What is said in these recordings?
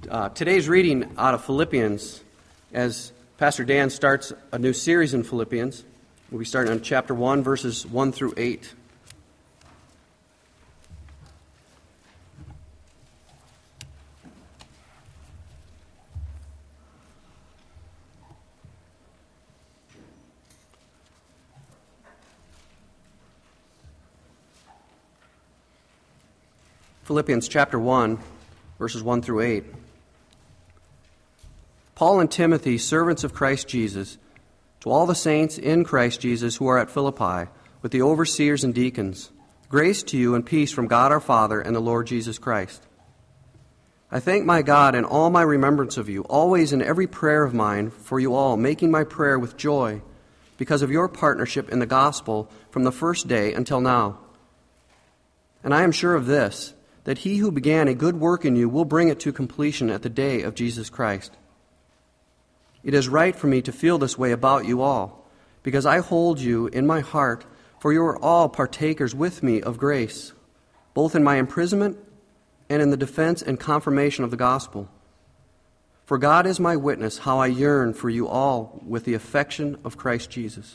Today's reading out of Philippians, as Pastor Dan starts a new series in Philippians, we'll be starting on chapter 1, verses 1 through 8. Philippians chapter 1, verses 1 through 8. Paul and Timothy, servants of Christ Jesus, to all the saints in Christ Jesus who are at Philippi, with the overseers and deacons, grace to you and peace from God our Father and the Lord Jesus Christ. I thank my God in all my remembrance of you, always in every prayer of mine for you all, making my prayer with joy, because of your partnership in the gospel from the first day until now. And I am sure of this, that he who began a good work in you will bring it to completion at the day of Jesus Christ. It is right for me to feel this way about you all, because I hold you in my heart, for you are all partakers with me of grace, both in my imprisonment and in the defense and confirmation of the gospel. For God is my witness how I yearn for you all with the affection of Christ Jesus.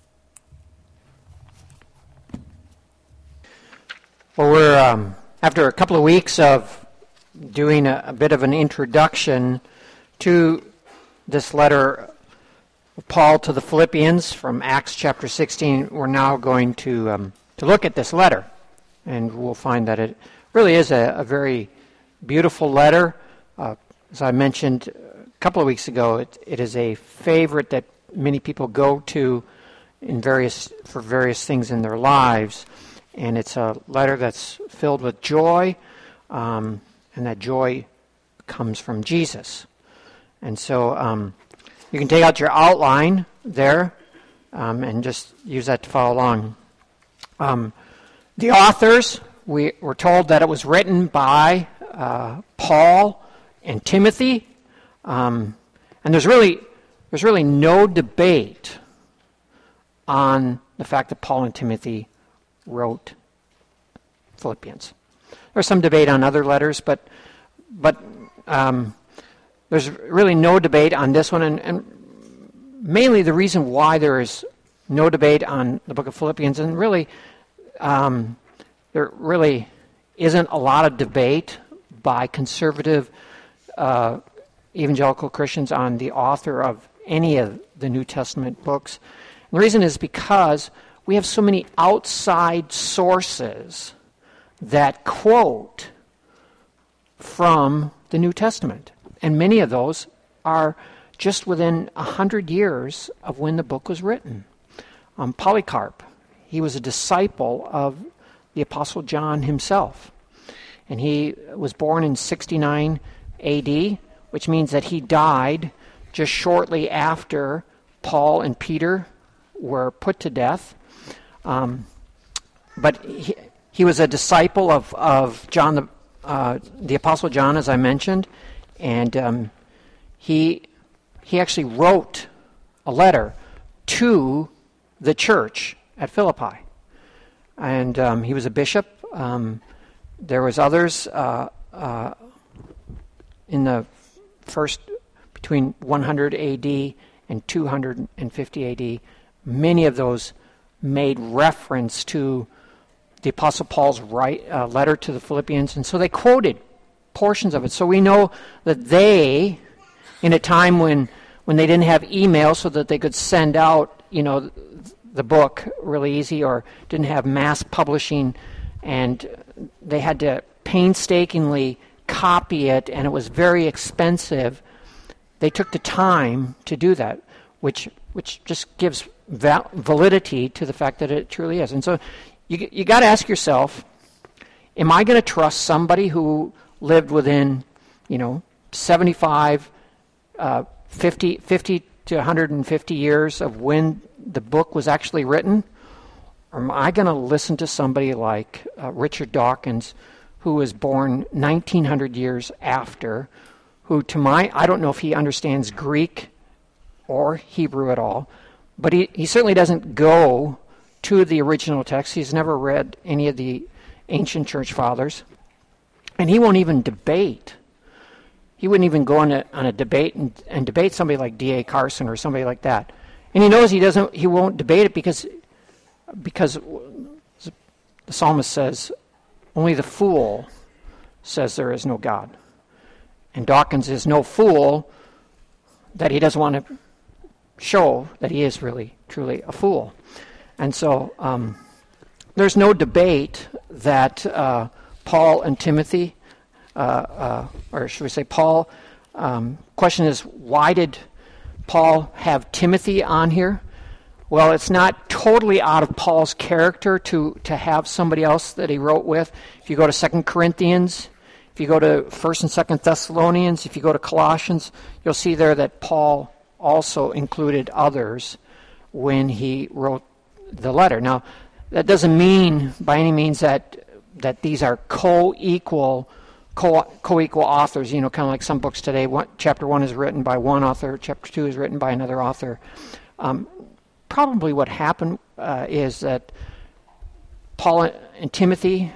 Well, we're after a couple of weeks of doing a bit of an introduction to this letter of Paul to the Philippians from Acts chapter 16, we're now going to look at this letter. And we'll find that it really is a very beautiful letter. As I mentioned a couple of weeks ago, it is a favorite that many people go to for various things in their lives. And it's a letter that's filled with joy, and that joy comes from Jesus. And so you can take out your outline there and just use that to follow along. The authors, we were told that it was written by Paul and Timothy, and there's really no debate on the fact that Paul and Timothy wrote Philippians. There's some debate on other letters, but there's really no debate on this one, and mainly the reason why there is no debate on the book of Philippians, and really there really isn't a lot of debate by conservative evangelical Christians on the author of any of the New Testament books. And the reason is because we have so many outside sources that quote from the New Testament. And many of those are just within 100 years of when the book was written. Polycarp, he was a disciple of the Apostle John himself. And he was born in 69 AD, which means that he died just shortly after Paul and Peter were put to death. But he was a disciple of John, the Apostle John, as I mentioned, and he actually wrote a letter to the church at Philippi, and he was a bishop. There was others in the first between 100 AD and 250 AD. Many of those made reference to the Apostle Paul's letter to the Philippians, and so they quoted portions of it. So we know that they, in a time when they didn't have email so that they could send out, the book really easy, or didn't have mass publishing, and they had to painstakingly copy it, and it was very expensive. They took the time to do that, which just gives validity to the fact that it truly is. And so you got to ask yourself, am I going to trust somebody who lived within, 75, 50 to 150 years of when the book was actually written? Or am I going to listen to somebody like Richard Dawkins, who was born 1900 years after, who I don't know if he understands Greek or Hebrew at all, but he certainly doesn't go to the original text. He's never read any of the ancient church fathers. And he won't even debate. He wouldn't even go on a debate and debate somebody like D.A. Carson or somebody like that. And he knows he won't debate it because the psalmist says, only the fool says there is no God. And Dawkins is no fool that he doesn't want to show that he is really, truly a fool. And so there's no debate that Paul and Timothy, or should we say Paul, question is, why did Paul have Timothy on here? Well, it's not totally out of Paul's character to have somebody else that he wrote with. If you go to 2 Corinthians, if you go to 1st and 2nd Thessalonians, if you go to Colossians, you'll see there that Paul also included others when he wrote the letter. Now, that doesn't mean by any means that these are co-equal authors, kind of like some books today. Chapter 1 is written by one author, chapter 2 is written by another author. Probably what happened is that Paul and Timothy,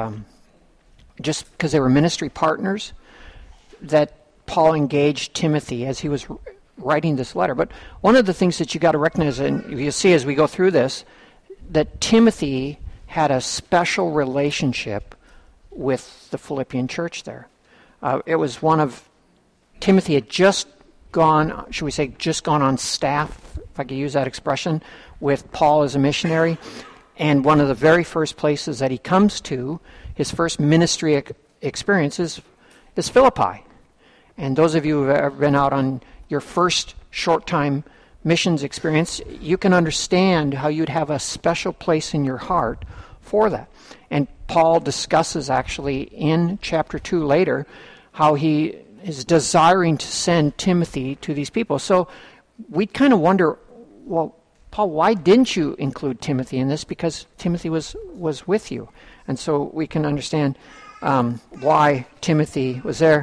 just because they were ministry partners, that Paul engaged Timothy as he was writing this letter. But one of the things that you got to recognize, and you'll see as we go through this, that Timothy had a special relationship with the Philippian church there. It was one of, Timothy had just gone on staff, if I could use that expression, with Paul as a missionary. And one of the very first places that he comes to, his first ministry experience is Philippi. And those of you who have ever been out on your first short-time missions experience, you can understand how you'd have a special place in your heart for that. And Paul discusses actually in chapter 2 later how he is desiring to send Timothy to these people. So we kind of wonder, well, Paul, why didn't you include Timothy in this? Because Timothy was with you. And so we can understand why Timothy was there.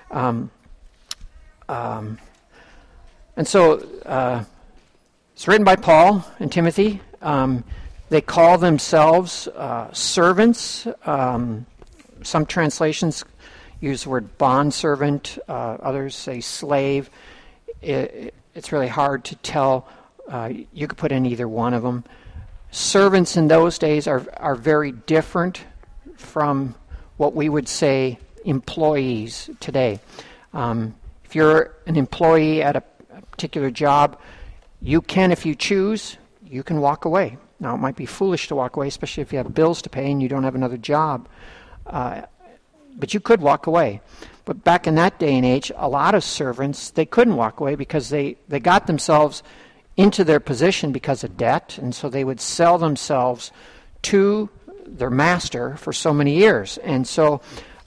And so it's written by Paul and Timothy. They call themselves servants. Some translations use the word bondservant. Others say slave. It's really hard to tell. You could put in either one of them. Servants in those days are very different from what we would say employees today. If you're an employee at a particular job, you can, if you choose, you can walk away. Now, it might be foolish to walk away, especially if you have bills to pay and you don't have another job. But you could walk away. But back in that day and age, a lot of servants, they couldn't walk away because they got themselves into their position because of debt, and so they would sell themselves to their master for so many years. And so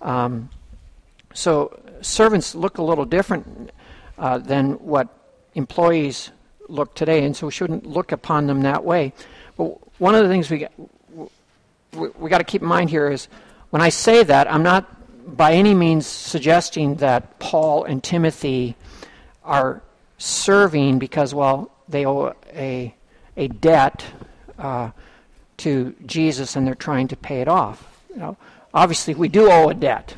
servants look a little different than what employees look today, and so we shouldn't look upon them that way. But one of the things we got to keep in mind here is, when I say that, I'm not by any means suggesting that Paul and Timothy are serving because, well, they owe a debt to Jesus and they're trying to pay it off. Obviously, we do owe a debt.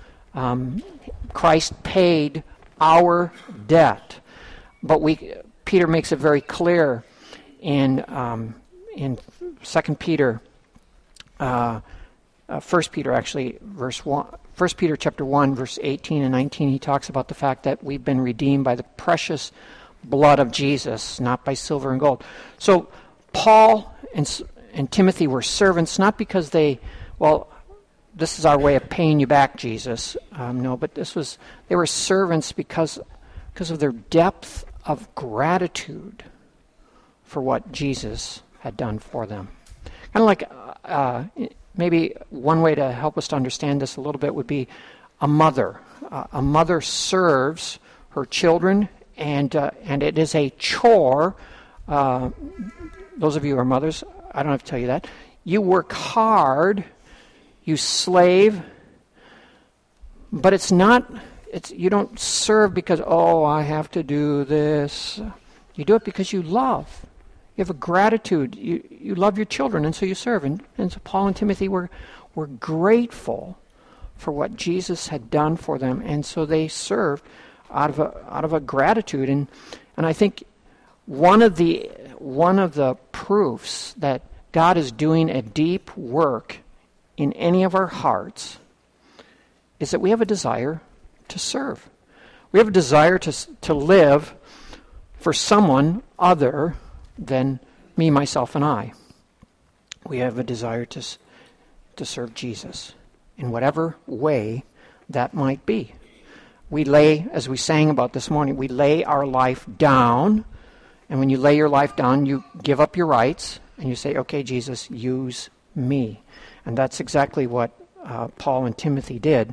Christ paid our debt, but Peter makes it very clear in 2 Peter, 1 Peter actually, verse 1. 1 Peter chapter 1, verse 18 and 19, he talks about the fact that we've been redeemed by the precious blood of Jesus, not by silver and gold. So Paul and Timothy were servants, not because this is our way of paying you back, Jesus. No, but they were servants because of their depth of gratitude for what Jesus had done for them. Kind of like maybe one way to help us to understand this a little bit would be a mother. A mother serves her children, and it is a chore. Those of you who are mothers, I don't have to tell you that. You work hard, you slave, but it's not. You don't serve because, I have to do this. You do it because you love. You have a gratitude. You love your children, and so you serve. And so Paul and Timothy were grateful for what Jesus had done for them, and so they served out of a gratitude. And I think one of the proofs that God is doing a deep work in any of our hearts is that we have a desire to serve. We have a desire to live for someone other than me, myself, and I. We have a desire to serve Jesus in whatever way that might be. We lay, as we sang about this morning, we lay our life down, and when you lay your life down, you give up your rights, and you say, okay, Jesus, use me. And that's exactly what Paul and Timothy did.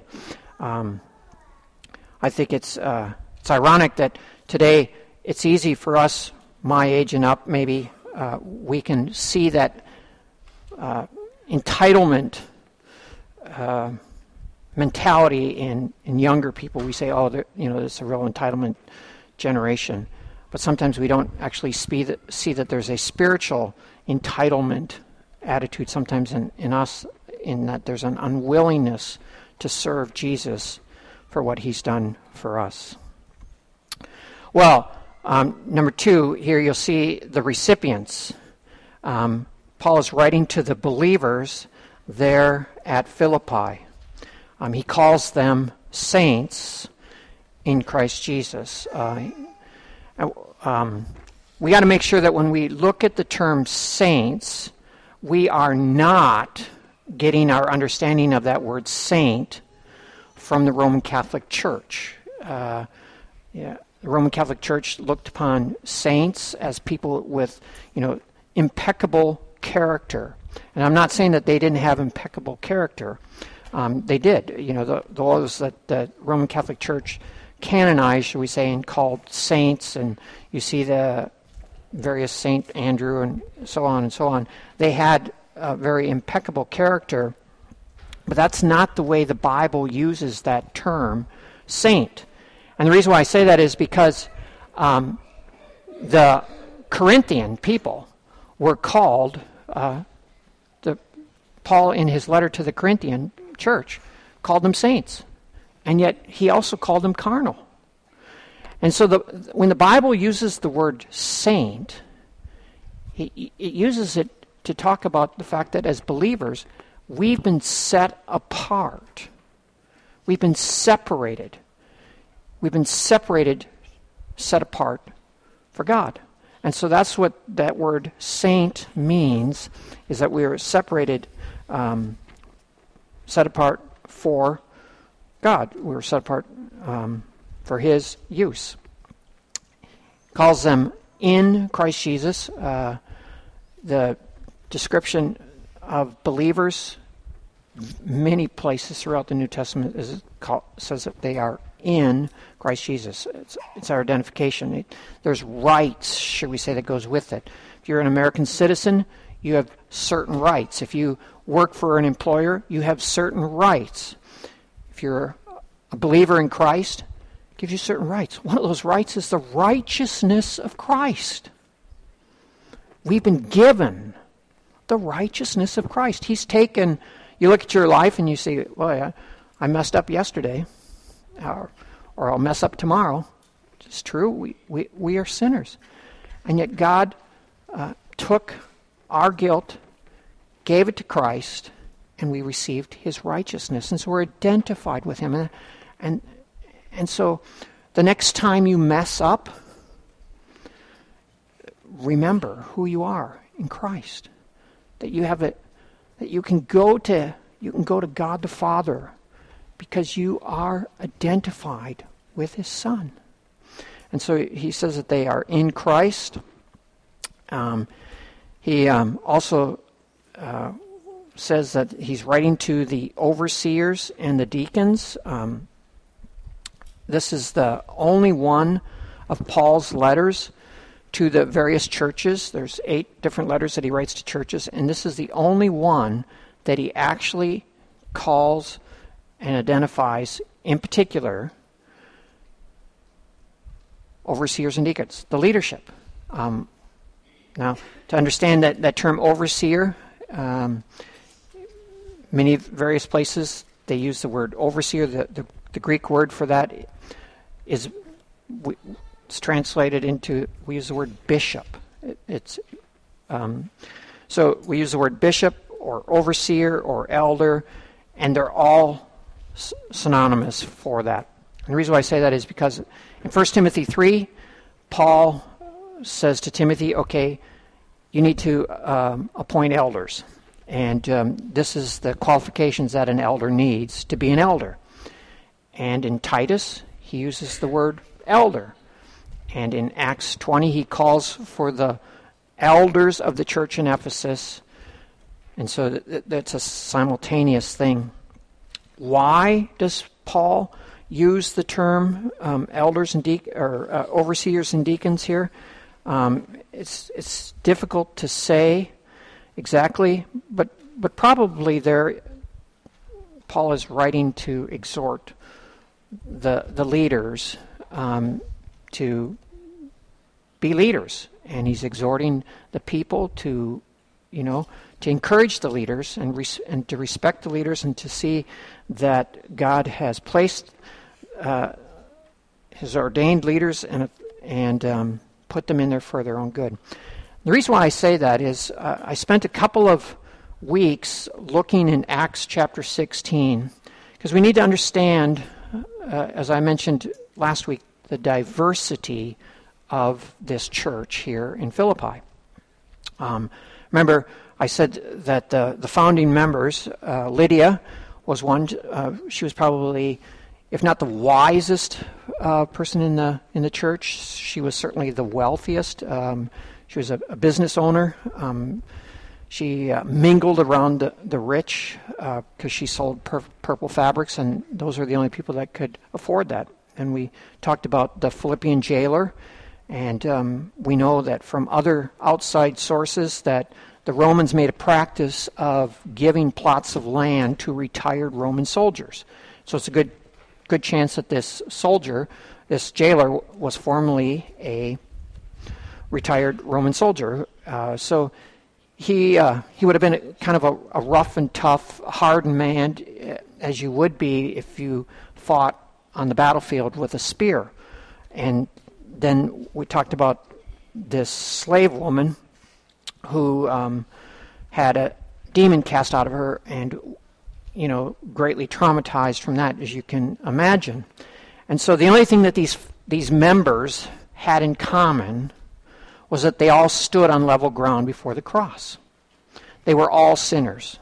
I think it's ironic that today it's easy for us, my age and up, maybe, we can see that entitlement mentality in younger people. We say, oh, it's a real entitlement generation. But sometimes we don't actually see that there's a spiritual entitlement attitude sometimes in us, in that there's an unwillingness to serve Jesus for what he's done for us. Well, number 2, here you'll see the recipients. Paul is writing to the believers there at Philippi. He calls them saints in Christ Jesus. We got to make sure that when we look at the term saints, we are not getting our understanding of that word saint from the Roman Catholic Church. The Roman Catholic Church looked upon saints as people with, impeccable character. And I'm not saying that they didn't have impeccable character. They did. Those that the Roman Catholic Church canonized, shall we say, and called saints, and you see the various Saint Andrew and so on and so on. They had a very impeccable character, but that's not the way the Bible uses that term, saint. And the reason why I say that is because the Corinthian people were called, Paul in his letter to the Corinthian church called them saints, and yet he also called them carnal. And so when the Bible uses the word saint, it uses it to talk about the fact that as believers, we've been set apart. We've been separated. We've been separated, set apart for God. And so that's what that word saint means, is that we are separated, set apart for God. We were set apart for his use. Calls them in Christ Jesus. The description of believers, many places throughout the New Testament says that they are in Christ Jesus. It's our identification. There's rights, should we say, that goes with it. If you're an American citizen, you have certain rights. If you work for an employer, you have certain rights. If you're a believer in Christ, it gives you certain rights. One of those rights is the righteousness of Christ. We've been given the righteousness of Christ. He's taken, you look at your life and you say, well, yeah, I messed up yesterday, or I'll mess up tomorrow. It's true, we are sinners. And yet God took our guilt, gave it to Christ, and we received his righteousness. And so we're identified with him. And so the next time you mess up, remember who you are in Christ. That you have it, that you can go to God the Father because you are identified with his Son. And so he says that they are in Christ. He also says that he's writing to the overseers and the deacons. This is the only one of Paul's letters to the various churches. There's 8 different letters that he writes to churches, and this is the only one that he actually calls and identifies, in particular, overseers and deacons, the leadership. Now, to understand that term overseer, many various places they use the word overseer. The Greek word for that is it's translated into, we use the word bishop. So we use the word bishop or overseer or elder, and they're all synonymous for that. And the reason why I say that is because in 1 Timothy 3, Paul says to Timothy, okay, you need to appoint elders. And this is the qualifications that an elder needs to be an elder. And in Titus, he uses the word elder. And in Acts 20, he calls for the elders of the church in Ephesus. And so that's a simultaneous thing. Why does Paul use the term elders and overseers and deacons here? It's difficult to say exactly, but probably there Paul is writing to exhort the leaders to be leaders, and he's exhorting the people to encourage the leaders and to respect the leaders and to see that God has placed his ordained leaders and put them in there for their own good. The reason why I say that is I spent a couple of weeks looking in Acts chapter 16 because we need to understand, as I mentioned last week, the diversity of this church here in Philippi. Remember, I said that the founding members, Lydia was one. She was probably, if not the wisest person in the church, she was certainly the wealthiest. She was a business owner. She mingled around the rich because she sold purple fabrics, and those are the only people that could afford that. And we talked about the Philippian jailer, and we know that from other outside sources that the Romans made a practice of giving plots of land to retired Roman soldiers. So it's a good chance that this jailer, was formerly a retired Roman soldier. So he would have been kind of a rough and tough, hardened man, as you would be if you fought on the battlefield with a spear. And then we talked about this slave woman who had a demon cast out of her and, greatly traumatized from that, as you can imagine. And so the only thing that these members had in common was that they all stood on level ground before the cross. They were all sinners.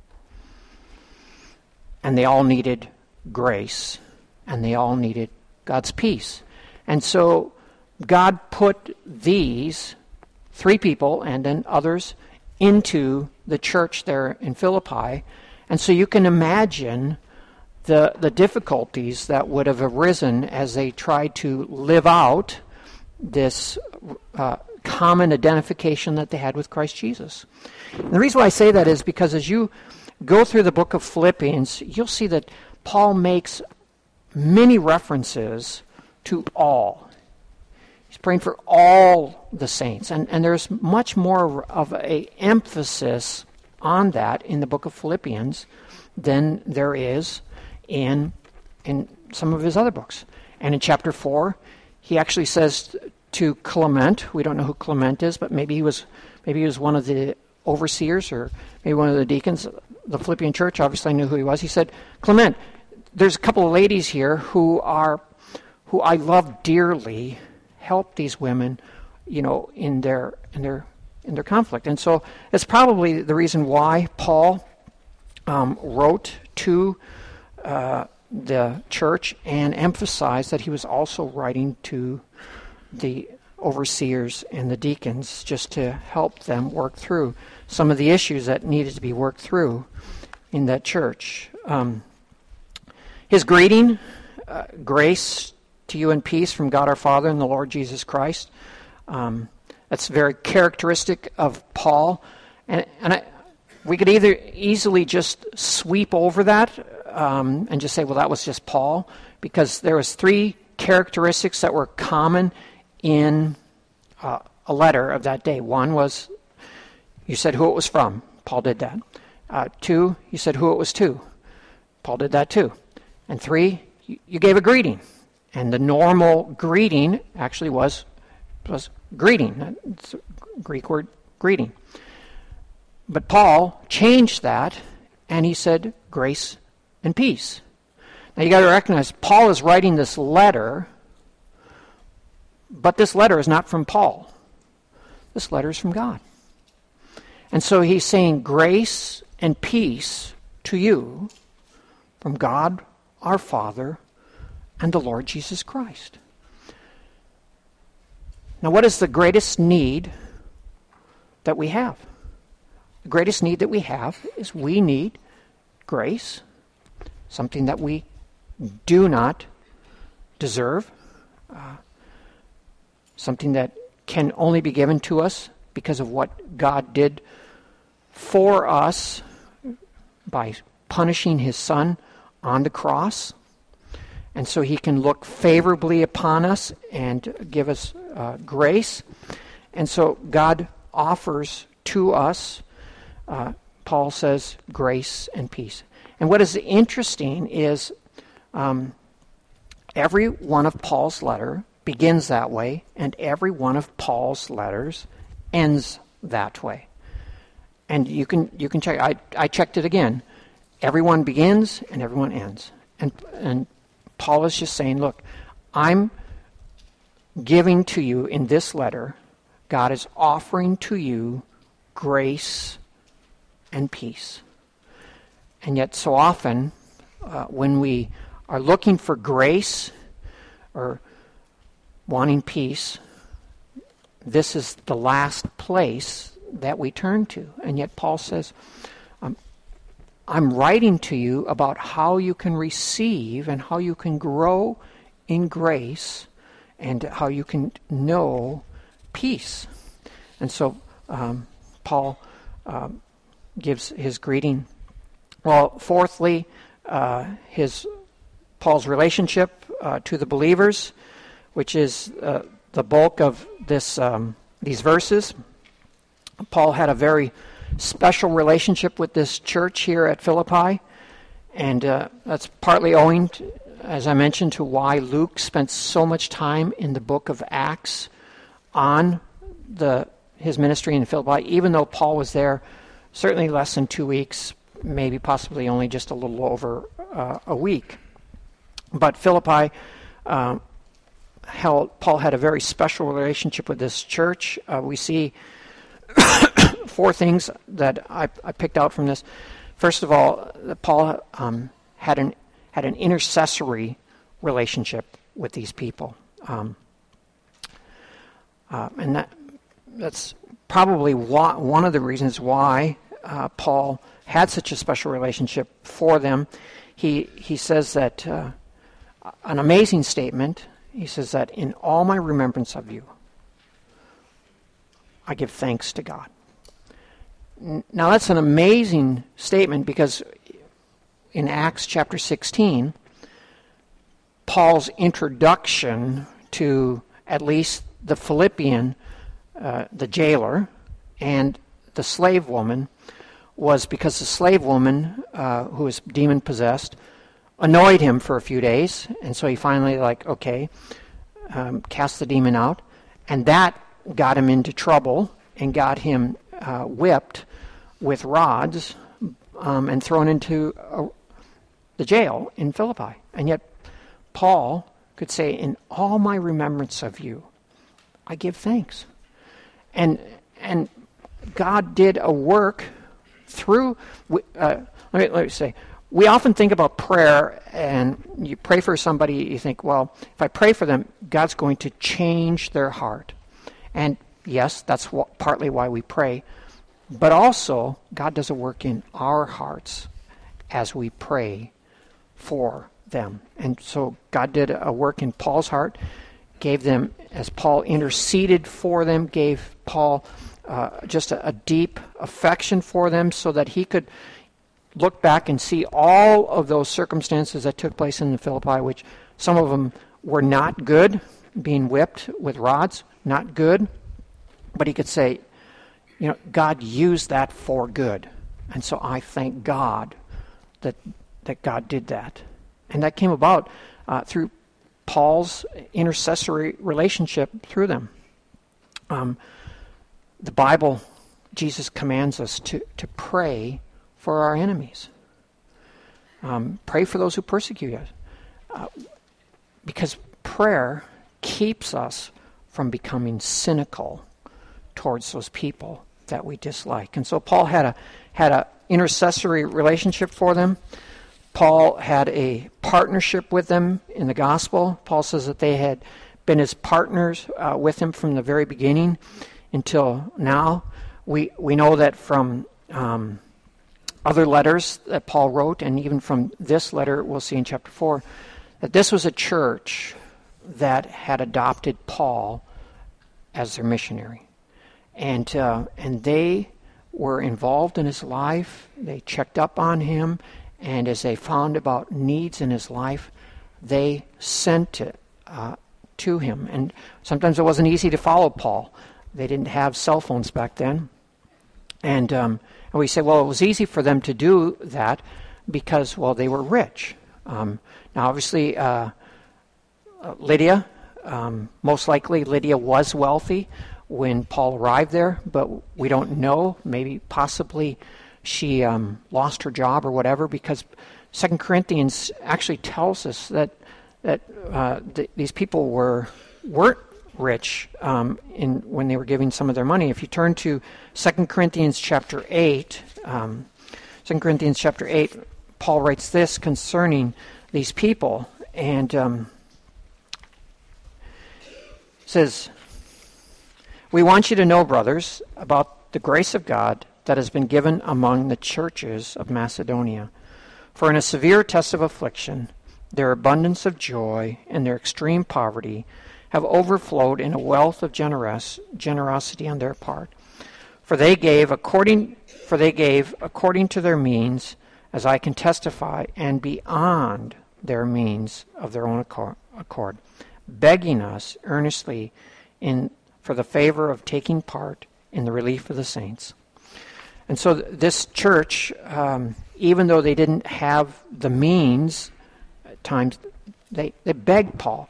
And they all needed grace. And they all needed God's peace. And so God put these three people and then others into the church there in Philippi. And so you can imagine the difficulties that would have arisen as they tried to live out this common identification that they had with Christ Jesus. And the reason why I say that is because as you go through the book of Philippians, you'll see that Paul makes many references to all. He's praying for all the saints. And there's much more of an emphasis on that in the book of Philippians than there is in some of his other books. And in chapter 4, he actually says to Clement, we don't know who Clement is, but maybe he was one of the overseers or maybe one of the deacons. The Philippian church obviously knew who he was. He said, Clement, there's a couple of ladies here who I love dearly. Help these women, in their conflict. And so it's probably the reason why Paul wrote to the church and emphasized that he was also writing to the overseers and the deacons just to help them work through some of the issues that needed to be worked through in that church. His greeting, grace to you and peace from God our Father and the Lord Jesus Christ. That's very characteristic of Paul. We could either easily just sweep over that and just say, well, that was just Paul, because there was three characteristics that were common in a letter of that day. One was, you said who it was from. Paul did that. Two, you said who it was to. Paul did that too. And 3, you gave a greeting. And the normal greeting actually was greeting. It's a Greek word, greeting. But Paul changed that, and he said, grace and peace. Now you got to recognize, Paul is writing this letter, but this letter is not from Paul. This letter is from God. And so he's saying grace and peace to you from God our Father and the Lord Jesus Christ. Now what is the greatest need that we have? The greatest need that we have is we need grace, something that we do not deserve, something that can only be given to us because of what God did for us by punishing his Son on the cross. And so he can look favorably upon us and give us grace. And so God offers to us, Paul says, grace and peace. And what is interesting is every one of Paul's letter begins that way, and every one of Paul's letters ends that way. And you can check. I checked it again. Everyone begins and everyone ends. And Paul is just saying, look, I'm giving to you in this letter, God is offering to you grace and peace. And yet so often, when we are looking for grace or wanting peace, this is the last place that we turn to. And yet Paul says, I'm writing to you about how you can receive and how you can grow in grace and how you can know peace. And so Paul gives his greeting. Well, fourthly, Paul's relationship to the believers, which is the bulk of these verses. Paul had a very special relationship with this church here at Philippi, and that's partly owing, as I mentioned, to why Luke spent so much time in the book of Acts on his ministry in Philippi, even though Paul was there certainly less than 2 weeks, maybe possibly only just a little over a week. But Philippi, Paul had a very special relationship with this church. We see 4 things that I picked out from this. First of all, Paul had an intercessory relationship with these people, and that's probably one of the reasons why Paul had such a special relationship for them. He says that an amazing statement. He says that in all my remembrance of you, I give thanks to God. Now that's an amazing statement because in Acts chapter 16, Paul's introduction to at least the Philippian, the jailer, and the slave woman was because the slave woman, who was demon-possessed, annoyed him for a few days, and so he finally, cast the demon out, and that got him into trouble and got him whipped with rods and thrown into the jail in Philippi. And yet Paul could say, in all my remembrance of you, I give thanks. And God did a work through, let me say, we often think about prayer, and you pray for somebody, you think, well, if I pray for them, God's going to change their heart. And yes, that's partly why we pray. But also, God does a work in our hearts as we pray for them. And so God did a work in Paul's heart, gave them, as Paul interceded for them, gave Paul just a deep affection for them so that he could look back and see all of those circumstances that took place in the Philippi, which some of them were not good, being whipped with rods, not good. But he could say, God used that for good. And so I thank God that that God did that. And that came about through Paul's intercessory relationship through them. The Bible, Jesus commands us to pray for our enemies. Pray for those who persecute us. Because prayer keeps us from becoming cynical towards those people that we dislike. And so Paul had a intercessory relationship for them. Paul had a partnership with them in the gospel. Paul says that they had been his partners with him from the very beginning until now. We know that from other letters that Paul wrote, and even from this letter we'll see in chapter 4, that this was a church that had adopted Paul as their missionary. And they were involved in his life. They checked up on him. And as they found about needs in his life, they sent it to him. And sometimes it wasn't easy to follow Paul. They didn't have cell phones back then. And we say, well, it was easy for them to do that because, well, they were rich. Now, obviously, Lydia, most likely Lydia was wealthy when Paul arrived there, but we don't know. Maybe, possibly, she lost her job or whatever, because 2 Corinthians actually tells us that these people weren't rich when they were giving some of their money. If you turn to 2 Corinthians chapter 8, 2 Corinthians chapter 8, Paul writes this concerning these people, and says, "We want you to know, brothers, about the grace of God that has been given among the churches of Macedonia. For in a severe test of affliction, their abundance of joy and their extreme poverty have overflowed in a wealth of generosity on their part. For they gave according to their means, as I can testify, and beyond their means of their own accord, begging us earnestly for the favor of taking part in the relief of the saints." And so this church, even though they didn't have the means, at times they begged Paul,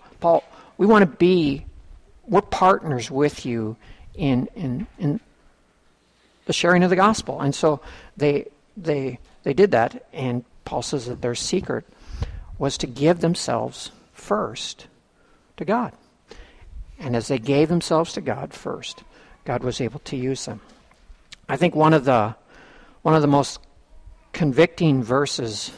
we're partners with you in the sharing of the gospel. And so they did that, and Paul says that their secret was to give themselves first to God. And as they gave themselves to God first, God was able to use them. I think one of the most convicting verses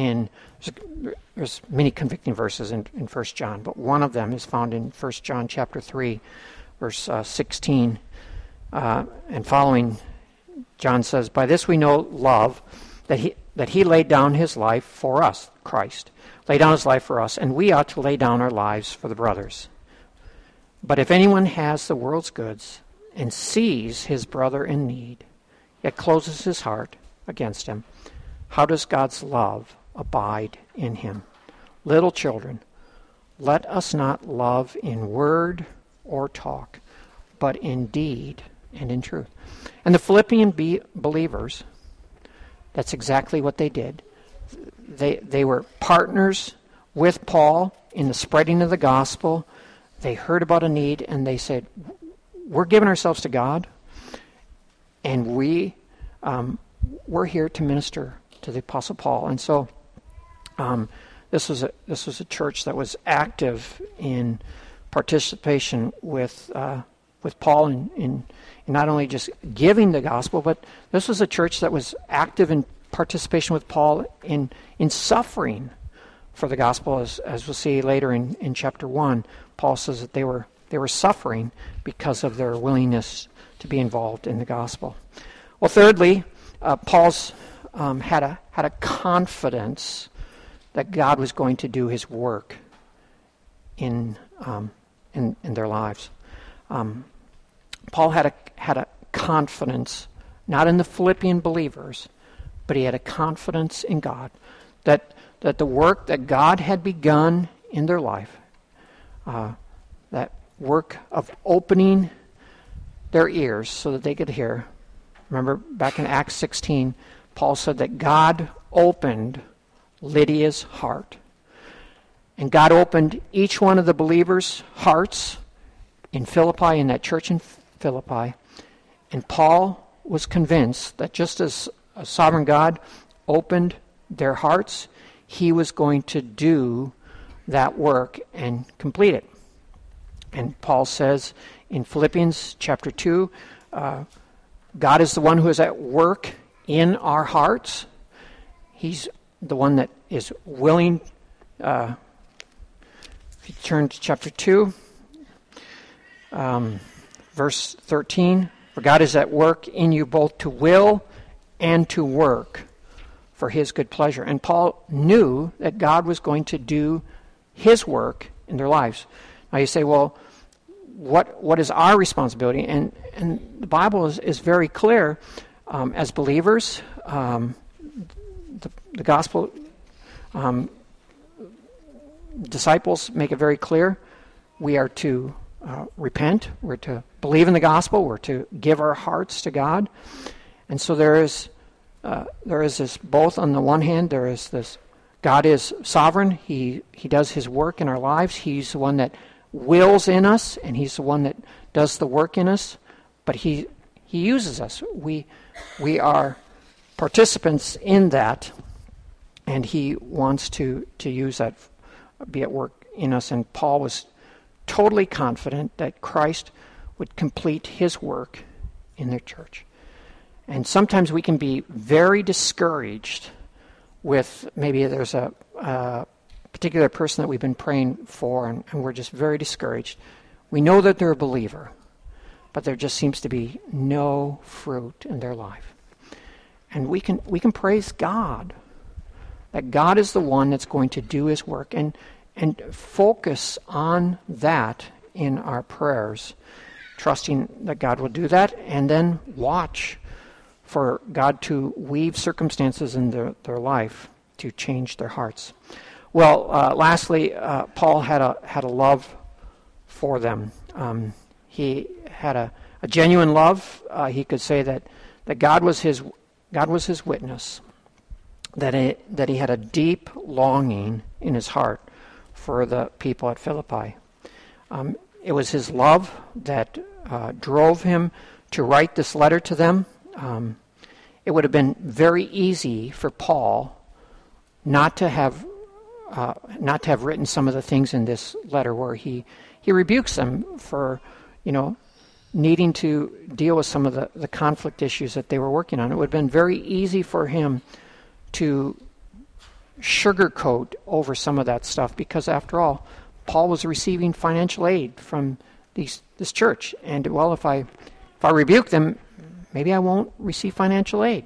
there's many convicting verses in 1 John, but one of them is found in 1 John chapter 3, verse 16 and following. John says, "By this we know love, that he laid down his life for us," Christ laid down his life for us, "and we ought to lay down our lives for the brothers. But if anyone has the world's goods and sees his brother in need, yet closes his heart against him, how does God's love abide in him? Little children, let us not love in word or talk, but in deed and in truth." And the Philippian believers, that's exactly what they did. They were partners with Paul in the spreading of the gospel. They heard about a need, and they said, we're giving ourselves to God, and we're here to minister to the Apostle Paul. And so this was a church that was active in participation with Paul in not only just giving the gospel, but this was a church that was active in participation with Paul in suffering for the gospel. As we'll see later in chapter 1, Paul says that they were suffering because of their willingness to be involved in the gospel. Well, thirdly, Paul's had a confidence that God was going to do his work in their lives. Paul had a confidence, not in the Philippian believers, but he had a confidence in God that the work that God had begun in their life, that work of opening their ears so that they could hear. Remember back in Acts 16, Paul said that God opened Lydia's heart. And God opened each one of the believers' hearts in Philippi, in that church in Philippi. And Paul was convinced that just as a sovereign God opened their hearts, he was going to do that work and complete it. And Paul says in Philippians chapter 2, God is the one who is at work in our hearts. He's the one that is willing. If you turn to chapter 2, verse 13, for God is at work in you both to will and to work for his good pleasure. And Paul knew that God was going to do his work in their lives. Now you say, well, what is our responsibility? And the Bible is very clear. As believers, the gospel disciples make it very clear. We are to repent. We're to believe in the gospel. We're to give our hearts to God. And so there is this, both on the one hand, there is this, God is sovereign. He does his work in our lives. He's the one that wills in us, and he's the one that does the work in us. But he uses us. We are participants in that, and he wants to use that, be at work in us. And Paul was totally confident that Christ would complete his work in their church. And sometimes we can be very discouraged with, maybe there's a particular person that we've been praying for, and we're just very discouraged. We know that they're a believer, but there just seems to be no fruit in their life. And we can praise God, that God is the one that's going to do his work, and focus on that in our prayers, trusting that God will do that, and then watch for God to weave circumstances in their life to change their hearts. Well, lastly, Paul had a love for them. He had a genuine love. He could say that God was his witness, that he had a deep longing in his heart for the people at Philippi. It was his love that drove him to write this letter to them. It would have been very easy for Paul not to have written some of the things in this letter where he rebukes them for, needing to deal with some of the conflict issues that they were working on. It would have been very easy for him to sugarcoat over some of that stuff, because after all, Paul was receiving financial aid from this church, and well, if I rebuke them, maybe I won't receive financial aid.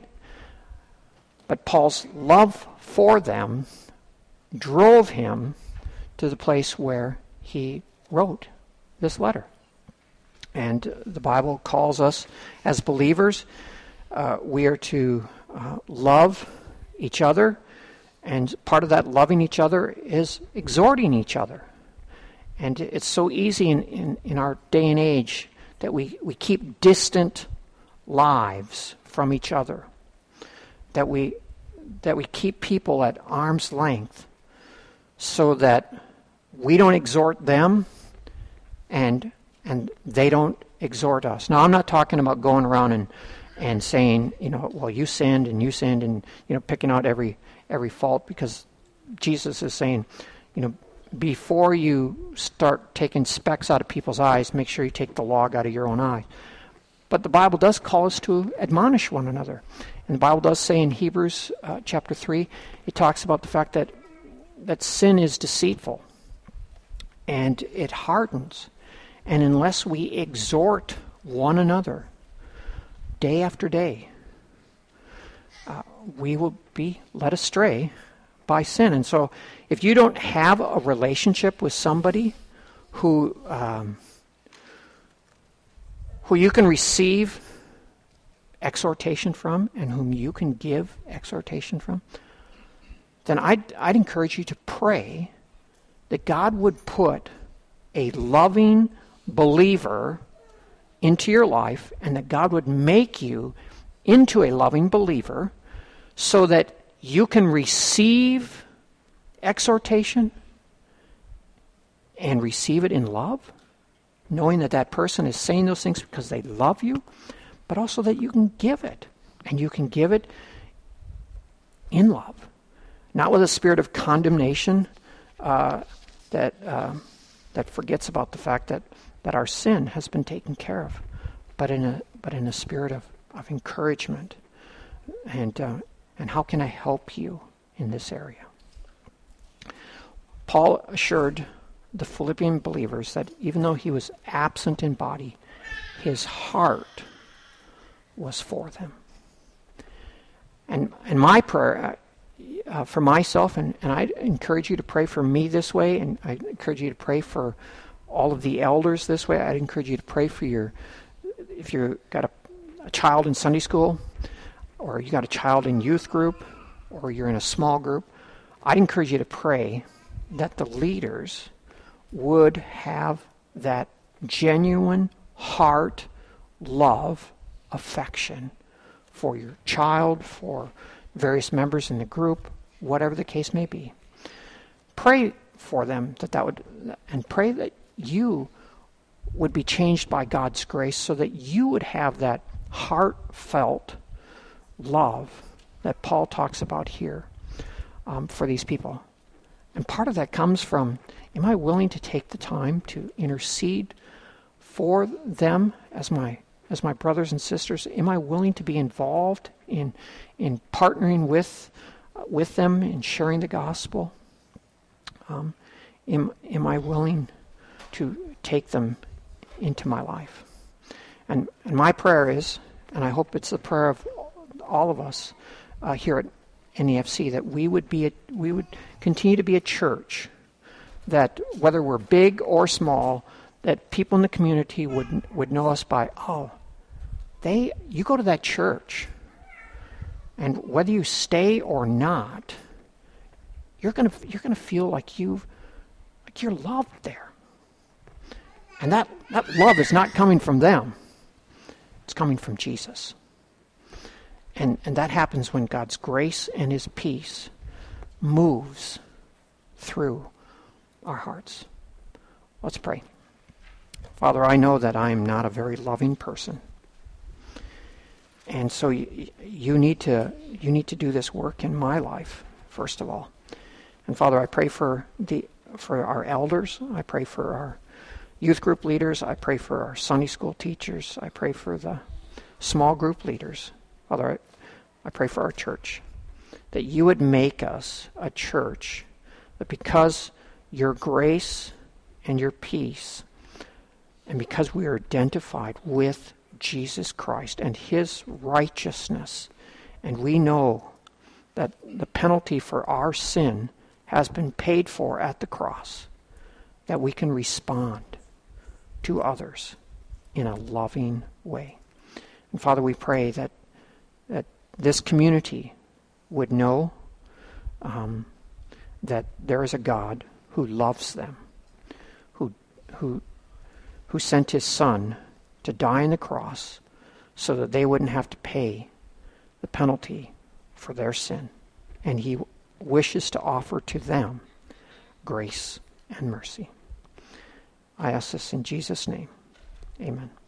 But Paul's love for them drove him to the place where he wrote this letter. And the Bible calls us as believers, we are to love each other, and part of that loving each other is exhorting each other. And it's so easy in our day and age that we keep distant lives from each other, that we keep people at arm's length so that we don't exhort them and they don't exhort us. Now, I'm not talking about going around and saying, well, you sinned and picking out every fault, because Jesus is saying, before you start taking specks out of people's eyes, make sure you take the log out of your own eye. But the Bible does call us to admonish one another. And the Bible does say in Hebrews chapter 3, it talks about the fact that sin is deceitful and it hardens. And unless we exhort one another day after day, we will be led astray by sin. And so if you don't have a relationship with somebody who you can receive exhortation from and whom you can give exhortation from, then I'd encourage you to pray that God would put a loving believer into your life, and that God would make you into a loving believer, so that you can receive exhortation and receive it in love, knowing that that person is saying those things because they love you, but also that you can give it, and you can give it in love, not with a spirit of condemnation that forgets about the fact that our sin has been taken care of, but in a spirit of encouragement and how can I help you in this area? Paul assured the Philippian believers that even though he was absent in body, his heart was for them. And my prayer for myself, and I encourage you to pray for me this way, and I encourage you to pray for all of the elders this way. I'd encourage you to pray for if you've got a child in Sunday school, or you got a child in youth group, or you're in a small group, I'd encourage you to pray that the leaders would have that genuine heart, love, affection for your child, for various members in the group, whatever the case may be. Pray for them and pray that you would be changed by God's grace so that you would have that heartfelt love that Paul talks about here for these people. And part of that comes from, am I willing to take the time to intercede for them as my brothers and sisters? Am I willing to be involved in partnering with them in sharing the gospel? Am I willing to take them into my life? And my prayer is, and I hope it's the prayer of all of us here at NEFC, that we would continue to be a church that, whether we're big or small, that people in the community would know us by, you go to that church, and whether you stay or not, you're gonna feel like you're loved there. And that love is not coming from them. It's coming from Jesus. And that happens when God's grace and His peace moves through our hearts. Let's pray. Father, I know that I am not a very loving person. And so you need to do this work in my life, first of all. And Father, I pray for our elders. I pray for our youth group leaders. I pray for our Sunday school teachers. I pray for the small group leaders. Father, I pray for our church, that you would make us a church that, because your grace and your peace, and because we are identified with Jesus Christ and His righteousness, and we know that the penalty for our sin has been paid for at the cross, that we can respond to others in a loving way. And Father, we pray that this community would know that there is a God who loves them, who sent His Son to die on the cross so that they wouldn't have to pay the penalty for their sin. And He wishes to offer to them grace and mercy. I ask this in Jesus' name. Amen.